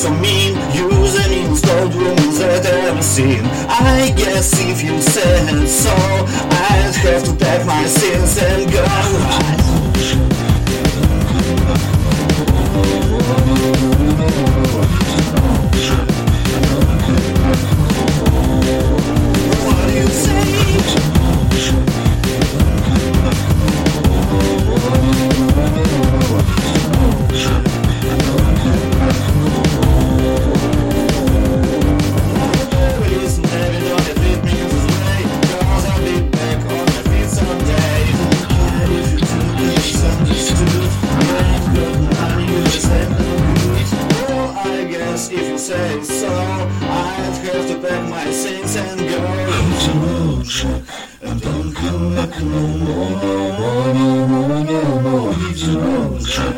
so mean, using installed rooms that I've ever seen. I guess if you said so, I'd have to pack my sins and go. What do you say? If you say so, I'd have to pack my things and go. Hit the road, Jack, and don't come back no more. Hit the road, Jack.